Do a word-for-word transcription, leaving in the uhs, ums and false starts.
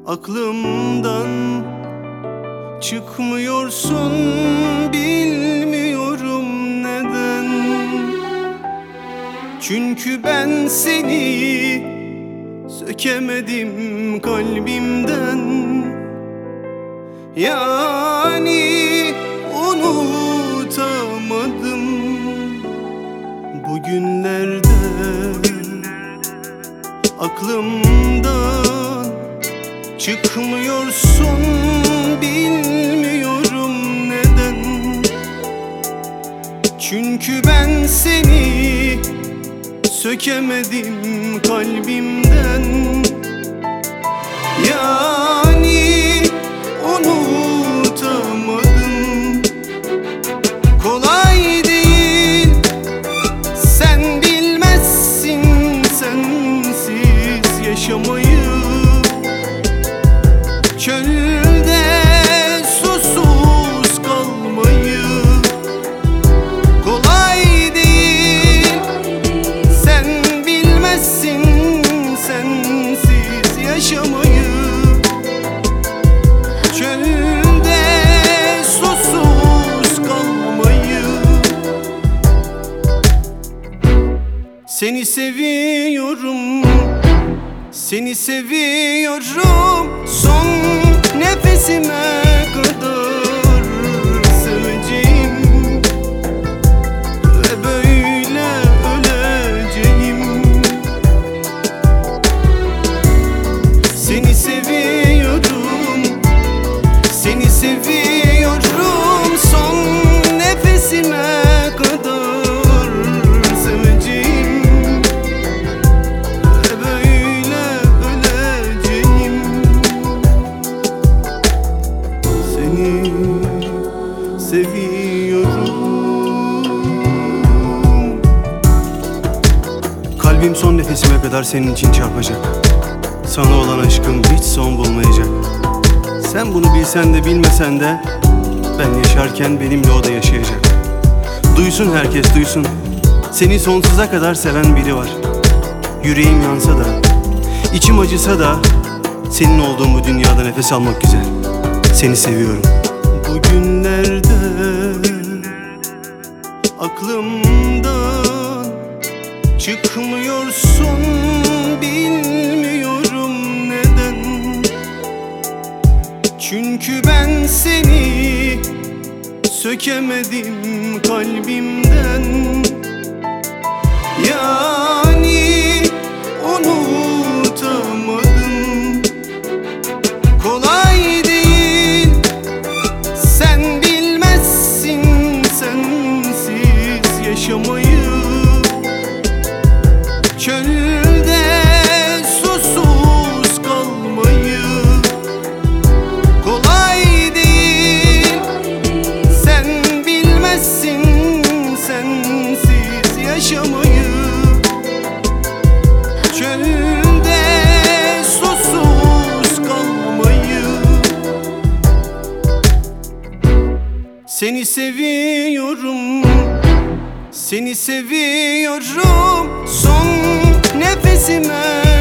Aklımdan çıkmıyorsun, bilmiyorum neden. Çünkü ben seni sökemedim kalbimden. Yani unutamadım bugünlerde. Aklımdan çıkmıyorsun, bilmiyorum neden. Çünkü ben seni sökemedim kalbimden. Yani unutamadım. Kolay değil, sen bilmezsin sensiz yaşamayı. Çölde susuz kalmayı. Kolay değil, sen bilmezsin sensiz yaşamayı. Çölde susuz kalmayı. Seni seviyorum, seni seviyorum. Son nefesime kadar seveceğim ve böyle öleceğim. Seni seviyorum, seni seviyorum. Son nefesime kadar seveceğim ve böyle öleceğim. Seni seviyorum. Kalbim son nefesime kadar senin için çarpacak. Sana olan aşkım hiç son bulmayacak. Sen bunu bilsen de bilmesen de ben yaşarken benimle o da yaşayacak. Duysun herkes, duysun. Seni sonsuza kadar seven biri var. Yüreğim yansa da, içim acısa da senin olduğun bu dünyada nefes almak güzel. Seni seviyorum. Bugünlerde aklımdan çıkmıyorsun, bilmiyorum neden. Çünkü ben seni sökemedim kalbimden. Yani unutamadım. Kolay değil, sen bilmezsin sensiz yaşamayı. Çölde susuz kalmayı. Kolay değil, sen bilmezsin sensiz yaşamayı. Çölde susuz kalmayı. Seni seviyorum, seni seviyorum. Son nefesime